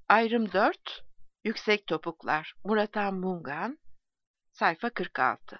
Ayrım 4, Yüksek Topuklar, Muratan Mungan, sayfa 46.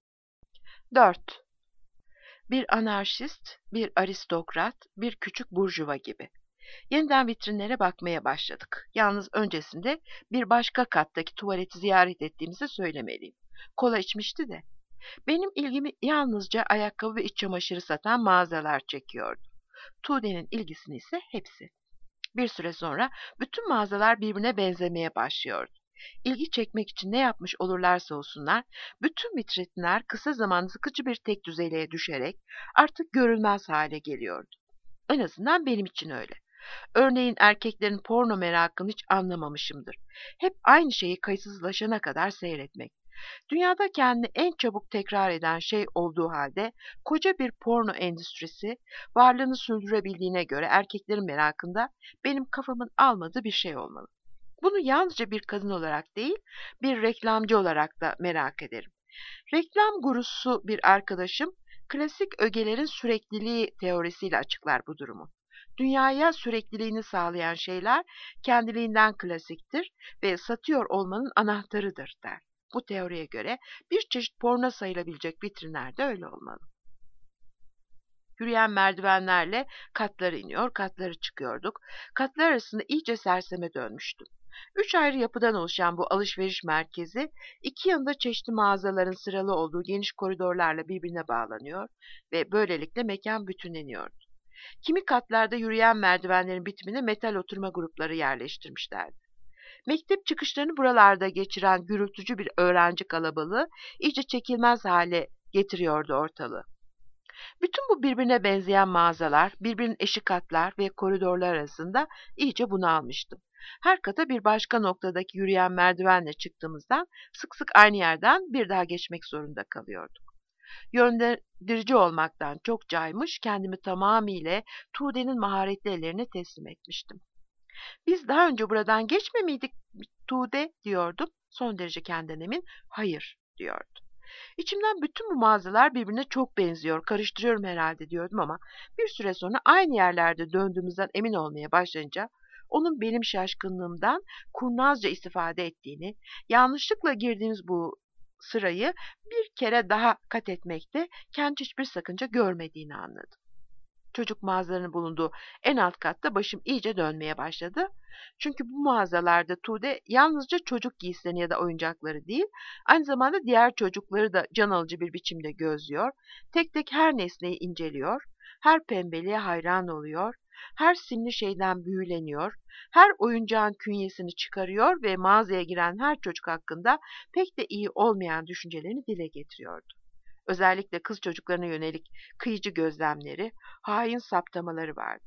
4. Bir anarşist, bir aristokrat, bir küçük burjuva gibi. Yeniden vitrinlere bakmaya başladık. Yalnız öncesinde bir başka kattaki tuvaleti ziyaret ettiğimizi söylemeliyim. Kola içmişti de. Benim ilgimi yalnızca ayakkabı ve iç çamaşırı satan mağazalar çekiyordu. Tuğde'nin ilgisini ise hepsi. Bir süre sonra bütün mağazalar birbirine benzemeye başlıyordu. İlgi çekmek için ne yapmış olurlarsa olsunlar, bütün vitrinler kısa zamanda sıkıcı bir tek düzeliğe düşerek artık görülmez hale geliyordu. En azından benim için öyle. Örneğin erkeklerin porno merakını hiç anlamamışımdır. Hep aynı şeyi kayıtsızlaşana kadar seyretmek. Dünyada kendini en çabuk tekrar eden şey olduğu halde koca bir porno endüstrisi varlığını sürdürebildiğine göre erkeklerin merakında benim kafamın almadığı bir şey olmalı. Bunu yalnızca bir kadın olarak değil, bir reklamcı olarak da merak ederim. Reklam gurusu bir arkadaşım, klasik ögelerin sürekliliği teorisiyle açıklar bu durumu. Dünyaya sürekliliğini sağlayan şeyler kendiliğinden klasiktir ve satıyor olmanın anahtarıdır der. Bu teoriye göre bir çeşit porno sayılabilecek vitrinler de öyle olmalı. Yürüyen merdivenlerle katlara iniyor, katları çıkıyorduk. Katlar arasında iyice serseme dönmüştüm. 3 ayrı yapıdan oluşan bu alışveriş merkezi, iki yanında çeşitli mağazaların sıralı olduğu geniş koridorlarla birbirine bağlanıyor ve böylelikle mekan bütünleniyordu. Kimi katlarda yürüyen merdivenlerin bitimine metal oturma grupları yerleştirmişlerdi. Mektep çıkışlarını buralarda geçiren gürültücü bir öğrenci kalabalığı iyice çekilmez hale getiriyordu ortalığı. Bütün bu birbirine benzeyen mağazalar, birbirinin eşik katlar ve koridorlar arasında iyice bunalmıştım. Her kata bir başka noktadaki yürüyen merdivenle çıktığımızdan sık sık aynı yerden bir daha geçmek zorunda kalıyorduk. Yönlendirici olmaktan çok caymış, kendimi tamamıyla Tuğde'nin maharetli ellerine teslim etmiştim. "Biz daha önce buradan geçme miydik Tuğde?" diyordum. Son derece kendinden emin, "Hayır." diyordu. İçimden bütün bu mağazalar birbirine çok benziyor, karıştırıyorum herhalde diyordum ama bir süre sonra aynı yerlerde döndüğümüzden emin olmaya başlayınca onun benim şaşkınlığımdan kurnazca istifade ettiğini, yanlışlıkla girdiğimiz bu sırayı bir kere daha kat etmekte kendi hiçbir sakınca görmediğini anladım. Çocuk mağazalarının bulunduğu en alt katta başım iyice dönmeye başladı. Çünkü bu mağazalarda Tuğde yalnızca çocuk giysilerini ya da oyuncakları değil, aynı zamanda diğer çocukları da can alıcı bir biçimde gözlüyor, tek tek her nesneyi inceliyor, her pembeliğe hayran oluyor, her simli şeyden büyüleniyor, her oyuncağın künyesini çıkarıyor ve mağazaya giren her çocuk hakkında pek de iyi olmayan düşüncelerini dile getiriyordu. Özellikle kız çocuklarına yönelik kıyıcı gözlemleri, hain saptamaları vardı.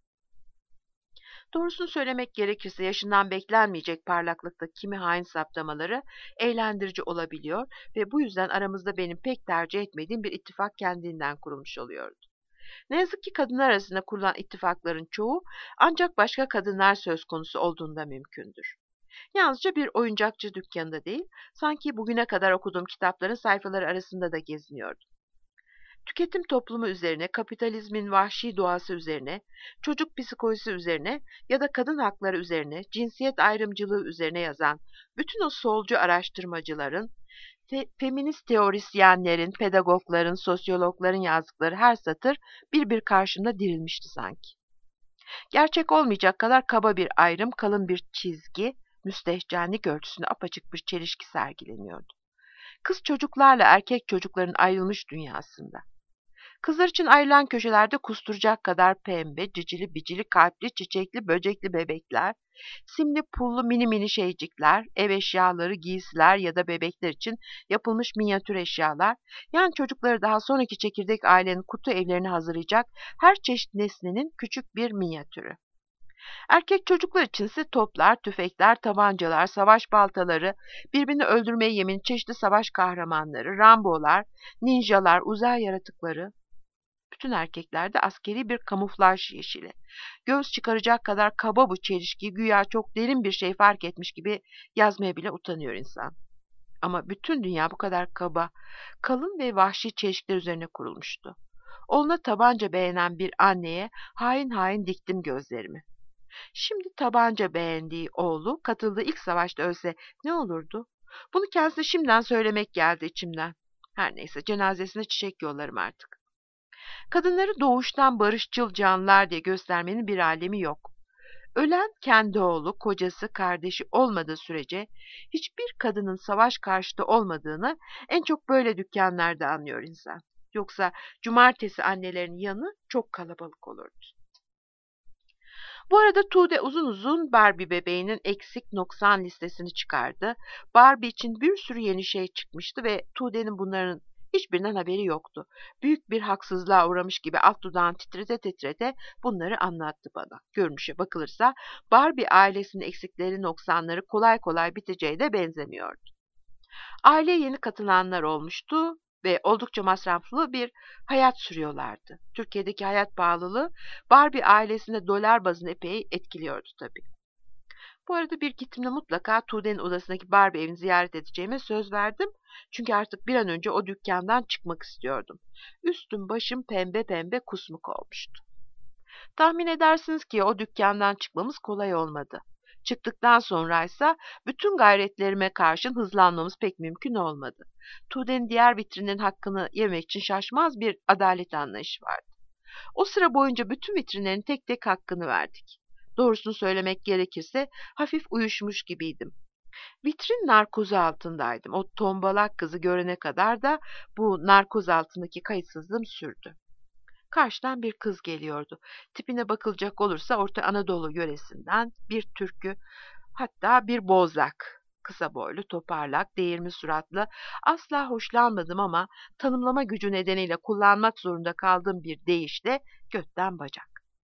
Doğrusunu söylemek gerekirse yaşından beklenmeyecek parlaklıkta kimi hain saptamaları eğlendirici olabiliyor ve bu yüzden aramızda benim pek tercih etmediğim bir ittifak kendinden kurulmuş oluyordu. Ne yazık ki kadınlar arasında kurulan ittifakların çoğu ancak başka kadınlar söz konusu olduğunda mümkündür. Yalnızca bir oyuncakçı dükkanında değil, sanki bugüne kadar okuduğum kitapların sayfaları arasında da geziniyordu. Tüketim toplumu üzerine, kapitalizmin vahşi doğası üzerine, çocuk psikolojisi üzerine ya da kadın hakları üzerine, cinsiyet ayrımcılığı üzerine yazan bütün o solcu araştırmacıların, feminist teorisyenlerin, pedagogların, sosyologların yazdıkları her satır bir karşımda dirilmişti sanki. Gerçek olmayacak kadar kaba bir ayrım, kalın bir çizgi, müstehcenlik ölçüsünde apaçık bir çelişki sergileniyordu. Kız çocuklarla erkek çocukların ayrılmış dünyasında. Kızlar için ayrılan köşelerde kusturacak kadar pembe, cicili bicili, kalpli, çiçekli, böcekli bebekler, simli pullu mini mini şeycikler, ev eşyaları, giysiler ya da bebekler için yapılmış minyatür eşyalar, yani çocukları daha sonraki çekirdek ailenin kutu evlerini hazırlayacak her çeşit nesnenin küçük bir minyatürü. Erkek çocuklar içinse toplar, tüfekler, tabancalar, savaş baltaları, birbirini öldürmeye yemin çeşitli savaş kahramanları, rambolar, ninjalar, uzay yaratıkları. Bütün erkeklerde askeri bir kamuflaj yeşili. Göz çıkaracak kadar kaba bu çelişkiyi güya çok derin bir şey fark etmiş gibi yazmaya bile utanıyor insan. Ama bütün dünya bu kadar kaba, kalın ve vahşi çelişkiler üzerine kurulmuştu. Oğluna tabanca beğenen bir anneye hain hain diktim gözlerimi. Şimdi tabanca beğendiği oğlu katıldığı ilk savaşta ölse ne olurdu? Bunu kendisine şimdiden söylemek geldi içimden. Her neyse cenazesine çiçek yollarım artık. Kadınları doğuştan barışçıl canlılar diye göstermenin bir alemi yok. Ölen kendi oğlu, kocası, kardeşi olmadığı sürece hiçbir kadının savaş karşıtı olmadığını en çok böyle dükkanlarda anlıyor insan. Yoksa cumartesi annelerinin yanı çok kalabalık olurdu. Bu arada Tuğde uzun uzun Barbie bebeğinin eksik noksan listesini çıkardı. Barbie için bir sürü yeni şey çıkmıştı ve Tuğde'nin bunların hiçbirinden haberi yoktu. Büyük bir haksızlığa uğramış gibi alt dudağını titrete titrete bunları anlattı bana. Görünüşe bakılırsa Barbie ailesinin eksikleri noksanları kolay kolay biteceği de benzemiyordu. Aileye yeni katılanlar olmuştu ve oldukça masraflı bir hayat sürüyorlardı. Türkiye'deki hayat pahalılığı Barbie ailesinde dolar bazını epey etkiliyordu tabii. Bu arada bir gittiğimde mutlaka Tuğde'nin odasındaki Barbie evini ziyaret edeceğime söz verdim. Çünkü artık bir an önce o dükkandan çıkmak istiyordum. Üstüm başım pembe pembe kusmuk olmuştu. Tahmin edersiniz ki o dükkandan çıkmamız kolay olmadı. Çıktıktan sonraysa bütün gayretlerime karşın hızlanmamız pek mümkün olmadı. Tuğde'nin diğer vitrinlerin hakkını yemek için şaşmaz bir adalet anlayışı vardı. O sıra boyunca bütün vitrinlerin tek tek hakkını verdik. Doğrusunu söylemek gerekirse hafif uyuşmuş gibiydim. Vitrin narkozu altındaydım. O tombalak kızı görene kadar da bu narkoz altındaki kayıtsızlığım sürdü. Karşıdan bir kız geliyordu. Tipine bakılacak olursa Orta Anadolu yöresinden bir türkü, hatta bir bozlak. Kısa boylu, toparlak, değirmi suratlı, asla hoşlanmadım ama tanımlama gücü nedeniyle kullanmak zorunda kaldığım bir deyişle götten bacak.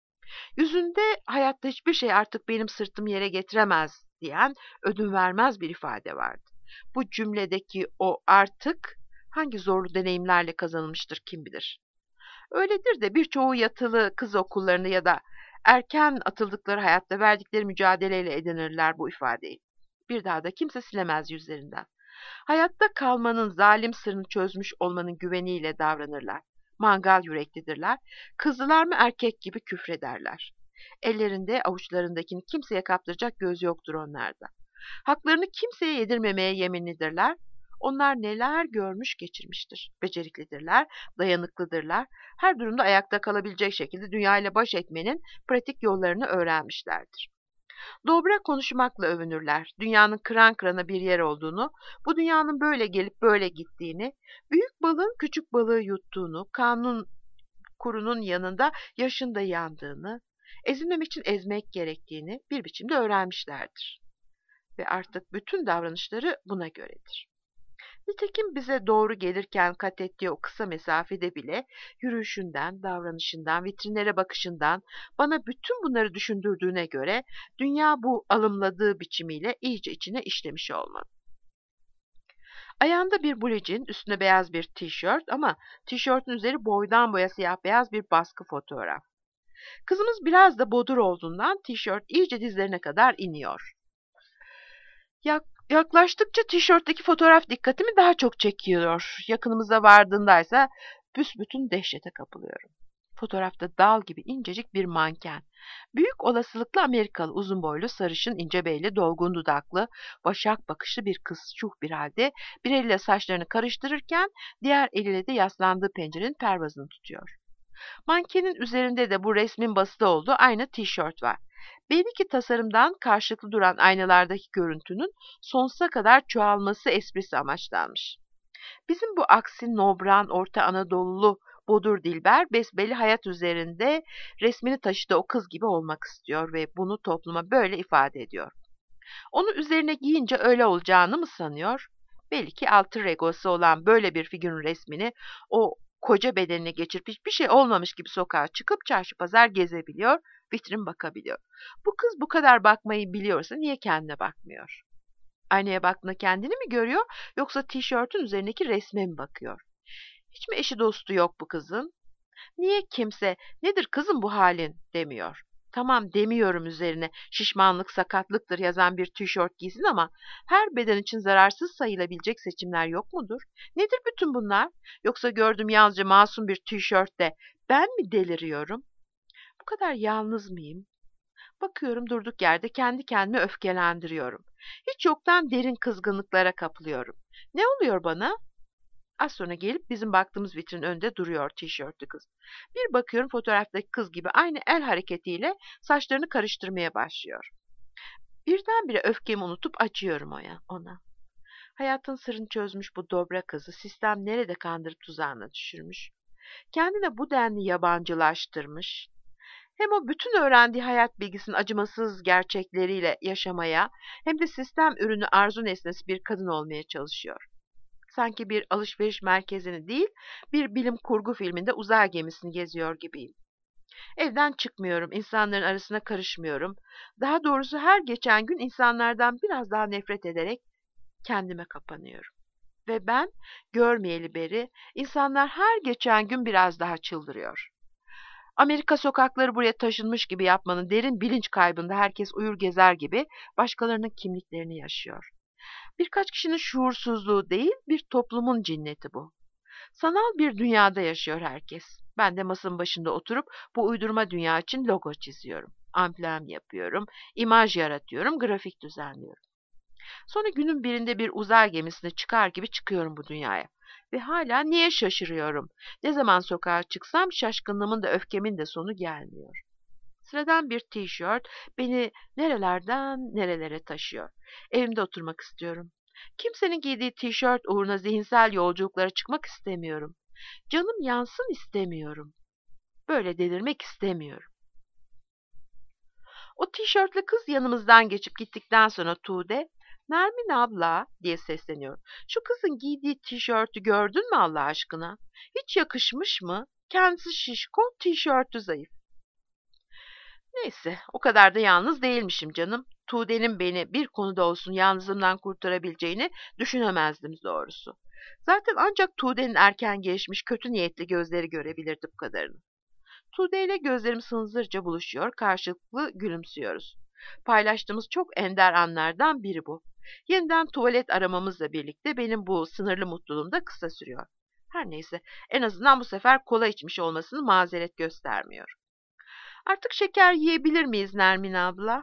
Yüzünde hayatta hiçbir şey artık benim sırtım yere getiremez diyen ödün vermez bir ifade vardı. Bu cümledeki o artık hangi zorlu deneyimlerle kazanılmıştır kim bilir. Öyledir de birçoğu yatılı kız okullarında ya da erken atıldıkları hayatta verdikleri mücadeleyle edinirler bu ifadeyi. Bir daha da kimse silemez yüzlerinden. Hayatta kalmanın zalim sırrını çözmüş olmanın güveniyle davranırlar. Mangal yüreklidirler. Kızlılar mı erkek gibi küfrederler. Ellerinde avuçlarındakini kimseye kaptıracak göz yoktur onlarda. Haklarını kimseye yedirmemeye yeminlidirler. Onlar neler görmüş geçirmiştir. Beceriklidirler, dayanıklıdırlar. Her durumda ayakta kalabilecek şekilde dünyayla baş etmenin pratik yollarını öğrenmişlerdir. Dobra konuşmakla övünürler. Dünyanın kıran kırana bir yer olduğunu, bu dünyanın böyle gelip böyle gittiğini, büyük balığın küçük balığı yuttuğunu, kanun kurunun yanında yaşında yandığını, ezilmemek için ezmek gerektiğini bir biçimde öğrenmişlerdir. Ve artık bütün davranışları buna göredir. Nitekim bize doğru gelirken kat ettiği o kısa mesafede bile yürüyüşünden, davranışından, vitrinlere bakışından bana bütün bunları düşündürdüğüne göre dünya bu alımladığı biçimiyle iyice içine işlemiş olmalı. Ayağında bir bluejean, üstüne beyaz bir tişört ama tişörtün üzeri boydan boya siyah beyaz bir baskı fotoğraf. Kızımız biraz da bodur olduğundan tişört iyice dizlerine kadar iniyor. Yaklaştıkça tişörtteki fotoğraf dikkatimi daha çok çekiyor. Yakınımıza vardığındaysa büsbütün dehşete kapılıyorum. Fotoğrafta dal gibi incecik bir manken. Büyük olasılıkla Amerikalı, uzun boylu, sarışın, ince belli, dolgun dudaklı, başak bakışlı bir kız şuh bir halde bir eliyle saçlarını karıştırırken diğer eliyle de yaslandığı pencerenin pervazını tutuyor. Mankenin üzerinde de bu resmin basılı olduğu aynı tişört var. Belli ki tasarımdan karşılıklı duran aynalardaki görüntünün sonsuza kadar çoğalması esprisi amaçlanmış. Bizim bu aksi nobran Orta Anadolulu Bodur Dilber besbelli hayat üzerinde resmini taşıdığı o kız gibi olmak istiyor ve bunu topluma böyle ifade ediyor. Onu üzerine giyince öyle olacağını mı sanıyor? Belli ki alter egosu olan böyle bir figürün resmini o koca bedenine geçirip hiçbir şey olmamış gibi sokağa çıkıp çarşı pazar gezebiliyor, vitrin bakabiliyor. Bu kız bu kadar bakmayı biliyorsa niye kendine bakmıyor? Aynaya baktığında kendini mi görüyor yoksa tişörtün üzerindeki resme mi bakıyor? Hiç mi eşi dostu yok bu kızın? Niye kimse "Nedir kızım bu halin?" demiyor? Tamam demiyorum üzerine şişmanlık sakatlıktır yazan bir tişört giysin ama her beden için zararsız sayılabilecek seçimler yok mudur? Nedir bütün bunlar? Yoksa gördüğüm yalnızca masum bir tişörtte ben mi deliriyorum? Bu kadar yalnız mıyım? Bakıyorum durduk yerde kendi kendime öfkelendiriyorum. Hiç yoktan derin kızgınlıklara kapılıyorum. Ne oluyor bana? Az sonra gelip bizim baktığımız vitrinin önünde duruyor tişörtlü kız. Bir bakıyorum fotoğraftaki kız gibi aynı el hareketiyle saçlarını karıştırmaya başlıyor. Birdenbire öfkemi unutup acıyorum ona. Hayatın sırrını çözmüş bu dobra kızı sistem nerede kandırıp tuzağına düşürmüş. Kendine bu denli yabancılaştırmış. Hem o bütün öğrendiği hayat bilgisinin acımasız gerçekleriyle yaşamaya hem de sistem ürünü arzu nesnesi bir kadın olmaya çalışıyor. Sanki bir alışveriş merkezini değil, bir bilim kurgu filminde uzay gemisini geziyor gibiyim. Evden çıkmıyorum, insanların arasına karışmıyorum. Daha doğrusu her geçen gün insanlardan biraz daha nefret ederek kendime kapanıyorum. Ve ben görmeyeli beri insanlar her geçen gün biraz daha çıldırıyor. Amerika sokakları buraya taşınmış gibi yapmanın derin bilinç kaybında herkes uyur gezer gibi başkalarının kimliklerini yaşıyor. Birkaç kişinin şuursuzluğu değil, bir toplumun cinneti bu. Sanal bir dünyada yaşıyor herkes. Ben de masanın başında oturup bu uydurma dünya için logo çiziyorum. Amblem yapıyorum, imaj yaratıyorum, grafik düzenliyorum. Sonra günün birinde bir uzay gemisine çıkar gibi çıkıyorum bu dünyaya. Ve hala niye şaşırıyorum? Ne zaman sokağa çıksam şaşkınlığımın da öfkemin de sonu gelmiyor. Sıradan bir tişört beni nerelerden nerelere taşıyor. Evimde oturmak istiyorum. Kimsenin giydiği tişört uğruna zihinsel yolculuklara çıkmak istemiyorum. Canım yansın istemiyorum. Böyle delirmek istemiyorum. O tişörtlü kız yanımızdan geçip gittikten sonra Tuğde, "Nermin abla," diye sesleniyor. "Şu kızın giydiği tişörtü gördün mü Allah aşkına? Hiç yakışmış mı? Kendisi şişko, tişörtü zayıf." Neyse, o kadar da yalnız değilmişim canım. Tuğde'nin beni bir konuda olsun yalnızlığımdan kurtarabileceğini düşünemezdim doğrusu. Zaten ancak Tuğde'nin erken gelişmiş kötü niyetli gözleri görebilirdi bu kadarını. Tuğde ile gözlerim sınzırca buluşuyor, karşılıklı gülümsüyoruz. Paylaştığımız çok ender anlardan biri bu. Yeniden tuvalet aramamızla birlikte benim bu sınırlı mutluluğum da kısa sürüyor. Her neyse, en azından bu sefer kola içmiş olmasını mazeret göstermiyor. "Artık şeker yiyebilir miyiz Nermin abla?"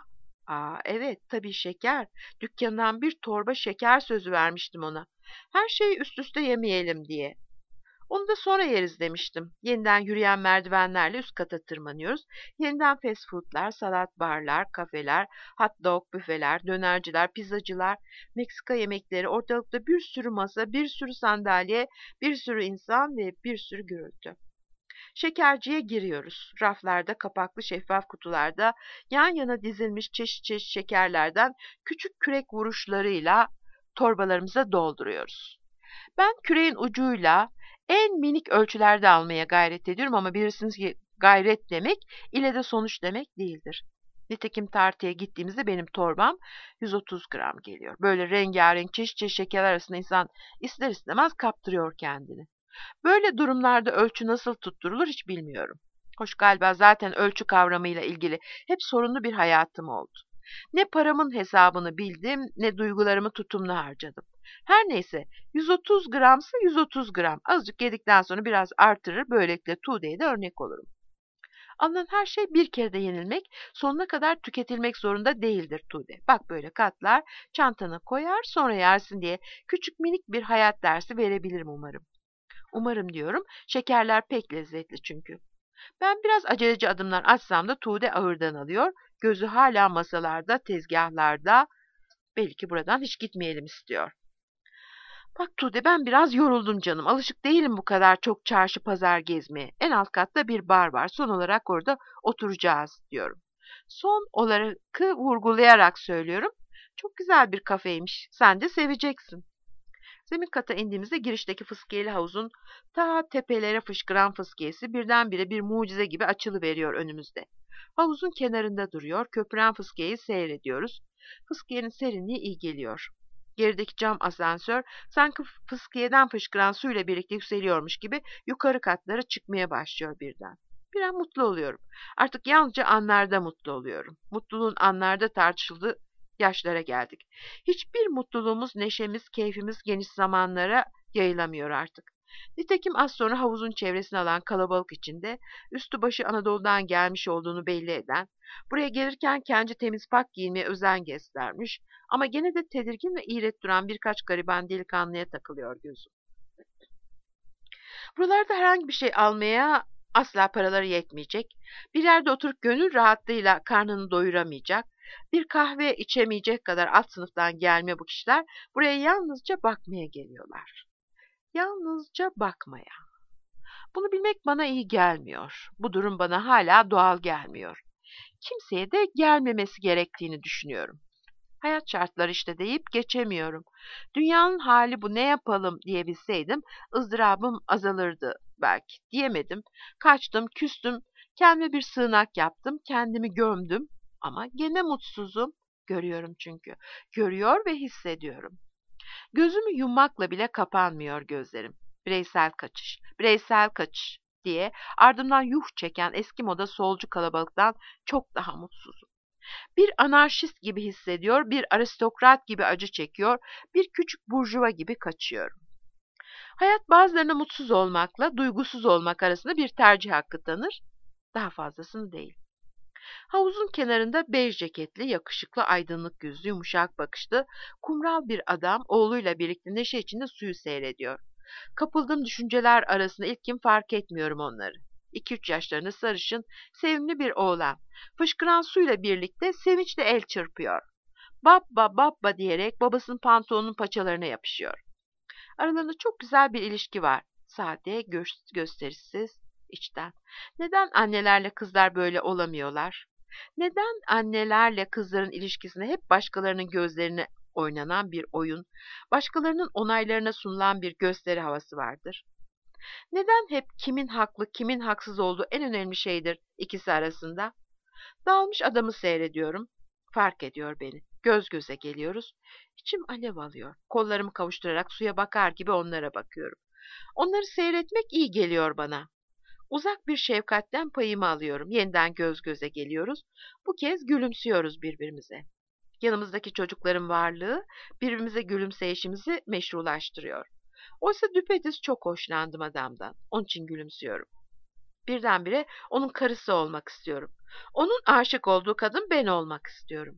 Evet, tabii şeker. Dükkandan bir torba şeker sözü vermiştim ona. Her şeyi üst üste yemeyelim diye. Onu da sonra yeriz demiştim. Yeniden yürüyen merdivenlerle üst kata tırmanıyoruz. Yeniden fast foodlar, salat barlar, kafeler, hot dog büfeler, dönerciler, pizzacılar, Meksika yemekleri, ortalıkta bir sürü masa, bir sürü sandalye, bir sürü insan ve bir sürü gürültü. Şekerciye giriyoruz. Raflarda, kapaklı şeffaf kutularda yan yana dizilmiş çeşit çeşit şekerlerden küçük kürek vuruşlarıyla torbalarımıza dolduruyoruz. Ben küreğin ucuyla en minik ölçülerde almaya gayret ediyorum ama bilirsiniz ki gayret demek ile de sonuç demek değildir. Nitekim tartıya gittiğimizde benim torbam 130 gram geliyor. Böyle rengarenk çeşit çeşit şekerler arasında insan ister istemez kaptırıyor kendini. Böyle durumlarda ölçü nasıl tutturulur hiç bilmiyorum. Hoş galiba zaten ölçü kavramıyla ilgili hep sorunlu bir hayatım oldu. Ne paramın hesabını bildim, ne duygularımı tutumlu harcadım. Her neyse, 130 gramsa 130 gram. Azıcık yedikten sonra biraz artırır, böylelikle Tuğde'ye de örnek olurum. Alınan her şey bir kere de yenilmek, sonuna kadar tüketilmek zorunda değildir Tuğde. Bak böyle katlar, çantana koyar, sonra yersin diye küçük minik bir hayat dersi verebilirim umarım. Umarım diyorum, şekerler pek lezzetli çünkü. Ben biraz aceleci adımlar atsam da Tuğde ağırdan alıyor, gözü hala masalarda, tezgahlarda, belki buradan hiç gitmeyelim istiyor. "Bak Tuğde, ben biraz yoruldum canım. Alışık değilim bu kadar çok çarşı pazar gezmeye. En alt katta bir bar var. Son olarak orada oturacağız," diyorum. Son olarak vurgulayarak söylüyorum. Çok güzel bir kafeymiş. Sen de seveceksin. Zemin kata indiğimizde girişteki fıskiyeli havuzun ta tepelere fışkıran fıskiyesi birdenbire bir mucize gibi açılıveriyor önümüzde. Havuzun kenarında duruyor, köpüren fıskiyeyi seyrediyoruz. Fıskiyenin serinliği iyi geliyor. Gerideki cam asansör sanki fıskiyeden fışkıran suyla birlikte yükseliyormuş gibi yukarı katlara çıkmaya başlıyor birden. Bir an mutlu oluyorum. Artık yalnızca anlarda mutlu oluyorum. Mutluluğun anlarda tartışıldığı yaşlara geldik. Hiçbir mutluluğumuz, neşemiz, keyfimiz geniş zamanlara yayılamıyor artık. Nitekim az sonra havuzun çevresini alan kalabalık içinde üstü başı Anadolu'dan gelmiş olduğunu belli eden, buraya gelirken kendi temiz pak giyinmeye özen göstermiş ama gene de tedirgin ve iğret duran birkaç gariban delikanlıya takılıyor gözüm. Buralarda herhangi bir şey almaya asla paraları yetmeyecek, bir yerde oturup gönül rahatlığıyla karnını doyuramayacak, bir kahve içemeyecek kadar alt sınıftan gelme bu kişiler buraya yalnızca bakmaya geliyorlar. Yalnızca bakmaya. Bunu bilmek bana iyi gelmiyor. Bu durum bana hala doğal gelmiyor. Kimseye de gelmemesi gerektiğini düşünüyorum. Hayat şartları işte deyip geçemiyorum. Dünyanın hali bu, ne yapalım diyebilseydim ızdırabım azalırdı belki. Diyemedim. Kaçtım, küstüm, kendime bir sığınak yaptım, kendimi gömdüm ama gene mutsuzum. Görüyorum çünkü. Görüyor ve hissediyorum. Gözümü yummakla bile kapanmıyor gözlerim. Bireysel kaçış, bireysel kaçış diye ardımdan yuh çeken eski moda solcu kalabalıktan çok daha mutsuzum. Bir anarşist gibi hissediyor, bir aristokrat gibi acı çekiyor, bir küçük burjuva gibi kaçıyorum. Hayat bazılarına mutsuz olmakla duygusuz olmak arasında bir tercih hakkı tanır, daha fazlasını değil. Havuzun kenarında bej ceketli, yakışıklı, aydınlık yüzlü, yumuşak bakışlı, kumral bir adam oğluyla birlikte neşe içinde suyu seyrediyor. Kapıldığım düşünceler arasında ilk kim fark etmiyorum onları. 2-3 yaşlarında sarışın, sevimli bir oğlan. Fışkıran suyla birlikte sevinçle el çırpıyor. Babba babba diyerek babasının pantolonunun paçalarına yapışıyor. Aralarında çok güzel bir ilişki var. Sade, gösterişsiz, içten. Neden annelerle kızlar böyle olamıyorlar? Neden annelerle kızların ilişkisinde hep başkalarının gözlerine oynanan bir oyun, başkalarının onaylarına sunulan bir gösteri havası vardır? Neden hep kimin haklı, kimin haksız olduğu en önemli şeydir ikisi arasında? Dalmış adamı seyrediyorum. Fark ediyor beni. Göz göze geliyoruz. İçim alev alıyor. Kollarımı kavuşturarak suya bakar gibi onlara bakıyorum. Onları seyretmek iyi geliyor bana. Uzak bir şefkatten payımı alıyorum. Yeniden göz göze geliyoruz. Bu kez gülümsüyoruz birbirimize. Yanımızdaki çocukların varlığı birbirimize gülümseyişimizi meşrulaştırıyor. Oysa düpedüz çok hoşlandım adamdan. Onun için gülümsüyorum. Birdenbire onun karısı olmak istiyorum. Onun aşık olduğu kadın ben olmak istiyorum.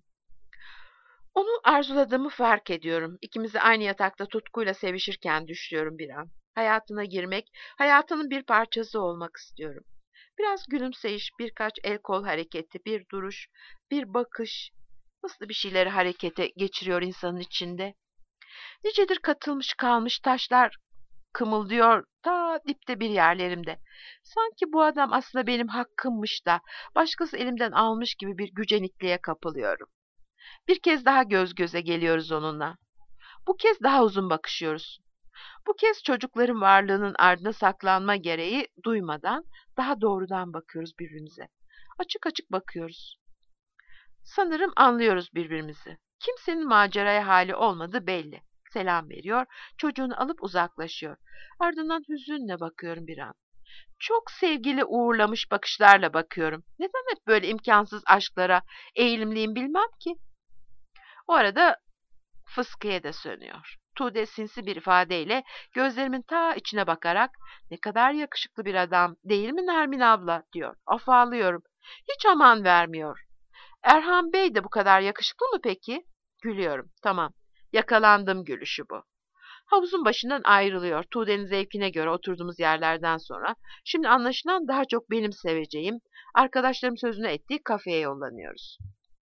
Onu arzuladığımı fark ediyorum. İkimizi aynı yatakta tutkuyla sevişirken düşüyorum bir an. Hayatına girmek, hayatının bir parçası olmak istiyorum. Biraz gülümseyiş, birkaç el kol hareketi, bir duruş, bir bakış. Nasıl bir şeyleri harekete geçiriyor insanın içinde. Nicedir katılmış kalmış taşlar kımıldıyor ta dipte bir yerlerimde. Sanki bu adam aslında benim hakkımmış da başkası elimden almış gibi bir gücenikliğe kapılıyorum. Bir kez daha göz göze geliyoruz onunla. Bu kez daha uzun bakışıyoruz. Bu kez çocukların varlığının ardına saklanma gereği duymadan daha doğrudan bakıyoruz birbirimize. Açık açık bakıyoruz. Sanırım anlıyoruz birbirimizi. Kimsenin maceraya hali olmadığı belli. Selam veriyor, çocuğunu alıp uzaklaşıyor. Ardından hüzünle bakıyorum bir an. Çok sevgili uğurlamış bakışlarla bakıyorum. Neden hep böyle imkansız aşklara eğilimliyim bilmem ki. O arada fıskiye de sönüyor. Tuğde sinsi bir ifadeyle gözlerimin ta içine bakarak ne kadar yakışıklı bir adam değil mi Nermin abla diyor. Afallıyorum. Hiç aman vermiyor. Erhan Bey de bu kadar yakışıklı mı peki? Gülüyorum. Tamam. Yakalandım gülüşü bu. Havuzun başından ayrılıyor. Tuğde'nin zevkine göre oturduğumuz yerlerden sonra. Şimdi anlaşılan daha çok benim seveceğim, arkadaşlarım sözünü ettiği kafeye yollanıyoruz.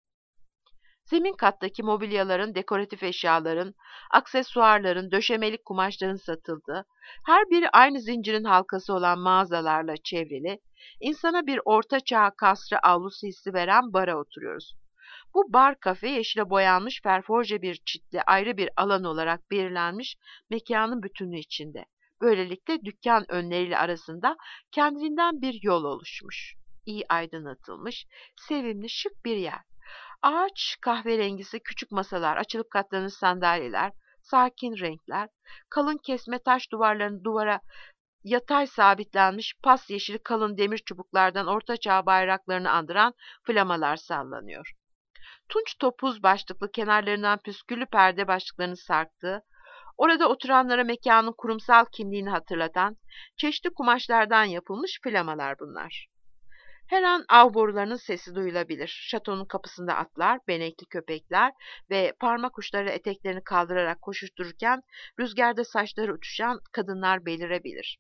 Zemin kattaki mobilyaların, dekoratif eşyaların, aksesuarların, döşemelik kumaşların satıldığı, her biri aynı zincirin halkası olan mağazalarla çevrili, insana bir orta çağ kasrı avlusu hissi veren bara oturuyoruz. Bu bar kafe yeşile boyanmış ferforje bir çitle ayrı bir alan olarak belirlenmiş mekanın bütünü içinde. Böylelikle dükkan önleriyle arasında kendiliğinden bir yol oluşmuş. İyi aydınlatılmış, sevimli, şık bir yer. Ağaç kahverengisi küçük masalar, açılıp katlanmış sandalyeler, sakin renkler, kalın kesme taş duvarlarının duvara yatay sabitlenmiş pas yeşili kalın demir çubuklardan ortaçağ bayraklarını andıran flamalar sallanıyor. Tunç topuz başlıklı kenarlarından püsküllü perde başlıklarını sarktığı, Orada oturanlara mekanın kurumsal kimliğini hatırlatan çeşitli kumaşlardan yapılmış flamalar bunlar. Her an av borularının sesi duyulabilir. Şatonun kapısında atlar, benekli köpekler ve parmak uçları eteklerini kaldırarak koşuştururken rüzgarda saçları uçuşan kadınlar belirebilir.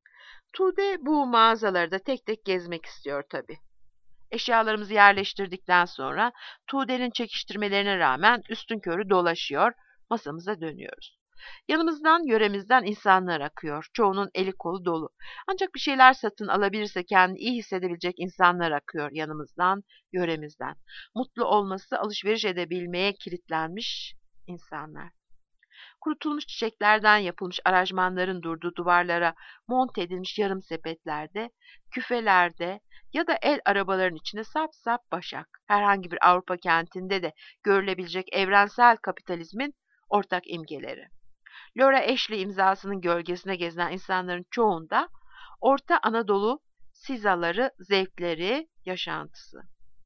Tuğde bu mağazaları da tek tek gezmek istiyor tabii. Eşyalarımızı yerleştirdikten sonra Tuğde'nin çekiştirmelerine rağmen üstünkörü dolaşıyor, masamıza dönüyoruz. Yanımızdan, yöremizden insanlar akıyor. Çoğunun eli kolu dolu. Ancak bir şeyler satın alabilirse kendini iyi hissedebilecek insanlar akıyor yanımızdan, yöremizden. Mutlu olması, alışveriş edebilmeye kilitlenmiş insanlar. Kurutulmuş çiçeklerden yapılmış aranjmanların durduğu duvarlara monte edilmiş yarım sepetlerde, küfelerde ya da el arabaların içinde sap sap başak. Herhangi bir Avrupa kentinde de görülebilecek evrensel kapitalizmin ortak imgeleri. Laura Ashley imzasının gölgesine gezen insanların çoğunda Orta Anadolu sizaları, zevkleri, yaşantısı.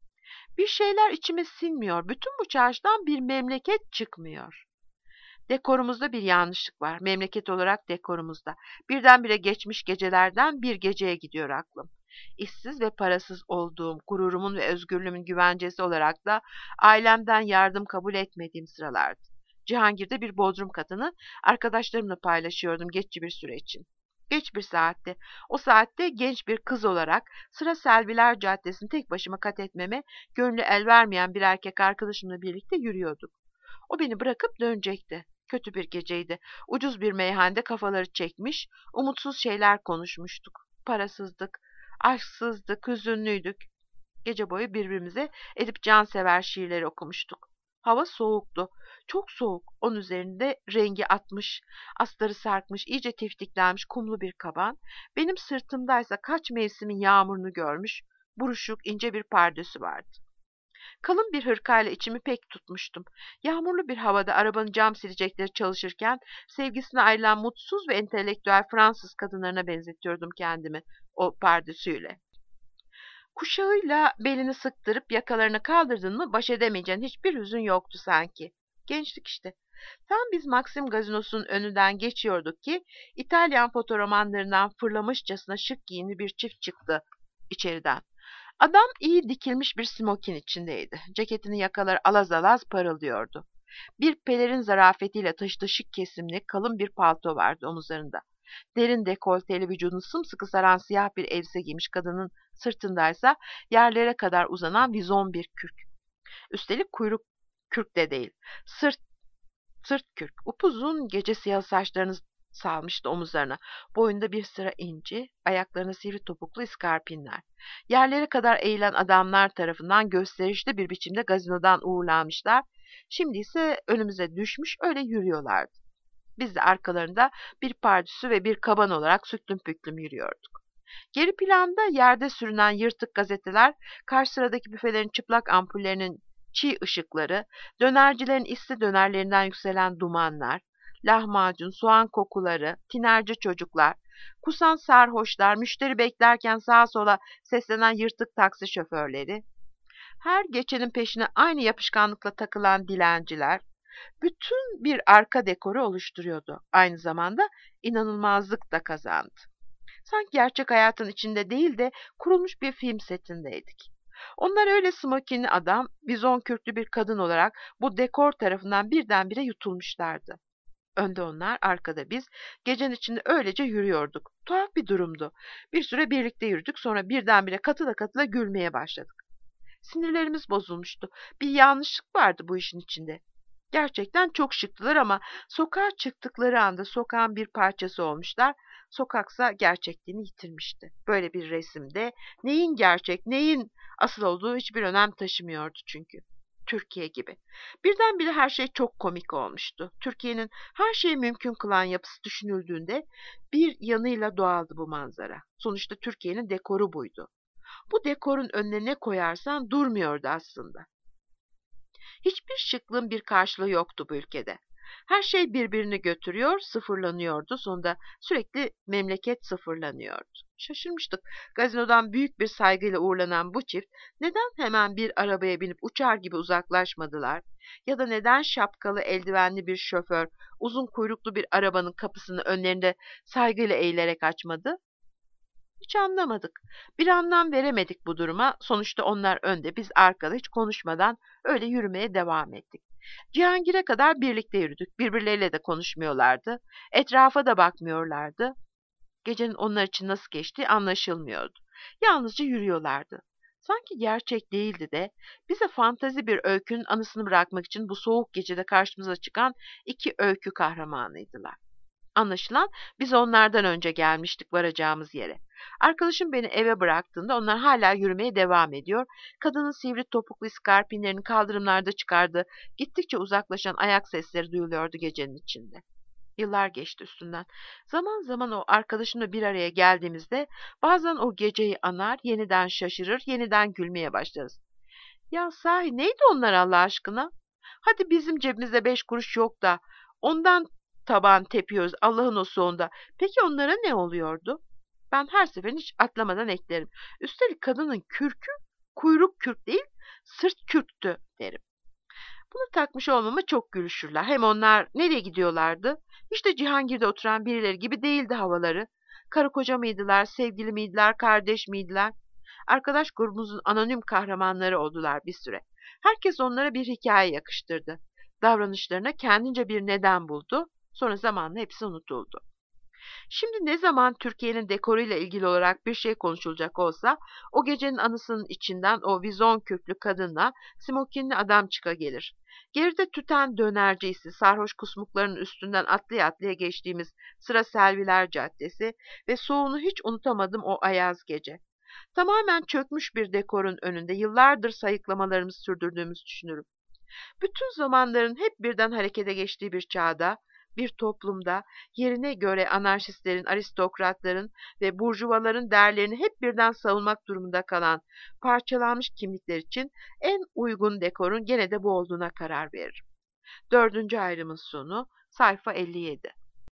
Bir şeyler içime sinmiyor. Bütün bu çarşıdan bir memleket çıkmıyor. Dekorumuzda bir yanlışlık var. Memleket olarak dekorumuzda. Birdenbire geçmiş gecelerden bir geceye gidiyor aklım. İşsiz ve parasız olduğum, gururumun ve özgürlüğümün güvencesi olarak da ailemden yardım kabul etmediğim sıralardı. Cihangir'de bir bodrum katını arkadaşlarımla paylaşıyordum geçici bir süre için. Geç bir saatte, o saatte genç bir kız olarak sıra Selviler Caddesi'ni tek başıma kat etmeme gönlü el vermeyen bir erkek arkadaşımla birlikte yürüyorduk. O beni bırakıp dönecekti. Kötü bir geceydi. Ucuz bir meyhanede kafaları çekmiş, umutsuz şeyler konuşmuştuk. Parasızdık, aşksızdık, hüzünlüydük. Gece boyu birbirimize Edip Cansever şiirleri okumuştuk. Hava soğuktu, çok soğuk. Onun üzerinde rengi atmış, astarı sarkmış, iyice tiftiklenmiş kumlu bir kaban. Benim sırtımdaysa kaç mevsimin yağmurunu görmüş, buruşuk, ince bir pardösü vardı. Kalın bir hırkayla içimi pek tutmuştum. Yağmurlu bir havada arabanın cam silecekleri çalışırken sevgisine ayrılan mutsuz ve entelektüel Fransız kadınlarına benzetiyordum kendimi o pardösüyle. Kuşağıyla belini sıktırıp yakalarını kaldırdın mı baş edemeyeceğin hiçbir hüzün yoktu sanki. Gençlik işte. Tam biz Maxim gazinosunun önünden geçiyorduk ki İtalyan fotoromanlarından fırlamışçasına şık giyimli bir çift çıktı içeriden. Adam iyi dikilmiş bir smokin içindeydi. Ceketinin yakaları alaz alaz parıldıyordu. Bir pelerin zarafetiyle taşıdığı şık kesimli kalın bir palto vardı omuzlarında. Derin dekolteli vücudunu sımsıkı saran siyah bir elbise giymiş kadının sırtındaysa yerlere kadar uzanan vizon bir kürk. Üstelik kuyruk kürk de değil, sırt kürk. Upuzun gece siyah saçlarını salmıştı omuzlarına. Boyunda bir sıra inci, ayaklarına sivri topuklu iskarpinler. Yerlere kadar eğilen adamlar tarafından gösterişli bir biçimde gazinodan uğurlanmışlar. Şimdi ise önümüze düşmüş öyle yürüyorlardı. Biz de arkalarında bir pardüsü ve bir kaban olarak süklüm püklüm yürüyorduk. Geri planda yerde sürünen yırtık gazeteler, karşı sıradaki büfelerin çıplak ampullerinin çiğ ışıkları, dönercilerin isli dönerlerinden yükselen dumanlar, lahmacun, soğan kokuları, tinerci çocuklar, kusan sarhoşlar, müşteri beklerken sağa sola seslenen yırtık taksi şoförleri, her geçenin peşine aynı yapışkanlıkla takılan dilenciler, bütün bir arka dekoru oluşturuyordu. Aynı zamanda inanılmazlık da kazandı. Sanki gerçek hayatın içinde değil de kurulmuş bir film setindeydik. Onlar öyle smokinli adam, bizon kürklü bir kadın olarak bu dekor tarafından birdenbire yutulmuşlardı. Önde onlar, arkada biz, gecenin içinde öylece yürüyorduk. Tuhaf bir durumdu. Bir süre birlikte yürüdük, sonra birdenbire katıla katıla gülmeye başladık. Sinirlerimiz bozulmuştu. Bir yanlışlık vardı bu işin içinde. Gerçekten çok şıktılar ama sokağa çıktıkları anda sokağın bir parçası olmuşlar. Sokaksa gerçekliğini yitirmişti. Böyle bir resimde neyin gerçek, neyin asıl olduğu hiçbir önem taşımıyordu çünkü. Türkiye gibi. Birdenbire her şey çok komik olmuştu. Türkiye'nin her şeyi mümkün kılan yapısı düşünüldüğünde bir yanıyla doğaldı bu manzara. Sonuçta Türkiye'nin dekoru buydu. Bu dekorun önüne ne koyarsan durmuyordu aslında. Hiçbir şıklığın bir karşılığı yoktu bu ülkede. Her şey birbirini götürüyor, sıfırlanıyordu. Sonunda sürekli memleket sıfırlanıyordu. Şaşırmıştık. Gazinodan büyük bir saygıyla uğurlanan bu çift neden hemen bir arabaya binip uçar gibi uzaklaşmadılar? Ya da neden şapkalı, eldivenli bir şoför uzun kuyruklu bir arabanın kapısını önlerinde saygıyla eğilerek açmadı? Hiç anlamadık. Bir anlam veremedik bu duruma. Sonuçta onlar önde, biz arkada hiç konuşmadan öyle yürümeye devam ettik. Cihangir'e kadar birlikte yürüdük. Birbirleriyle de konuşmuyorlardı. Etrafa da bakmıyorlardı. Gecenin onlar için nasıl geçtiği anlaşılmıyordu. Yalnızca yürüyorlardı. Sanki gerçek değildi de bize fantazi bir öykünün anısını bırakmak için bu soğuk gecede karşımıza çıkan iki öykü kahramanıydılar. Anlaşılan biz onlardan önce gelmiştik varacağımız yere. Arkadaşım beni eve bıraktığında onlar hala yürümeye devam ediyor. Kadının sivri topuklu iskarpinlerini kaldırımlarda çıkardığı, gittikçe uzaklaşan ayak sesleri duyuluyordu gecenin içinde. Yıllar geçti üstünden. Zaman zaman o arkadaşımla bir araya geldiğimizde bazen o geceyi anar, yeniden şaşırır, yeniden gülmeye başlarız. Ya sahi neydi onlar Allah aşkına? Hadi bizim cebimizde 5 kuruş yok da ondan taban tepiyoruz Allah'ın o soğunda. Peki onlara ne oluyordu? Ben her seferinde hiç atlamadan eklerim. Üstelik kadının kürkü kuyruk kürk değil, sırt kürktü derim. Bunu takmış olmama çok gülüşürler. Hem onlar nereye gidiyorlardı? İşte Cihangir'de oturan birileri gibi değildi havaları. Karı koca mıydılar, sevgili miydiler, kardeş miydiler? Arkadaş grubumuzun anonim kahramanları oldular bir süre. Herkes onlara bir hikaye yakıştırdı. Davranışlarına kendince bir neden buldu. Sonra zamanla hepsi unutuldu. Şimdi ne zaman Türkiye'nin dekoruyla ilgili olarak bir şey konuşulacak olsa, o gecenin anısının içinden o vizon kürklü kadınla smokinli adam çıka gelir. Geride tüten dönercisi, sarhoş kusmuklarının üstünden atlaya atlaya geçtiğimiz Sıra Selviler Caddesi ve soğuğunu hiç unutamadığım o ayaz gece. Tamamen çökmüş bir dekorun önünde yıllardır sayıklamalarımızı sürdürdüğümüzü düşünürüm. Bütün zamanların hep birden harekete geçtiği bir çağda, bir toplumda yerine göre anarşistlerin, aristokratların ve burjuvaların değerlerini hep birden savunmak durumunda kalan parçalanmış kimlikler için en uygun dekorun gene de bu olduğuna karar veririm. Dördüncü ayrımın sonu sayfa 57.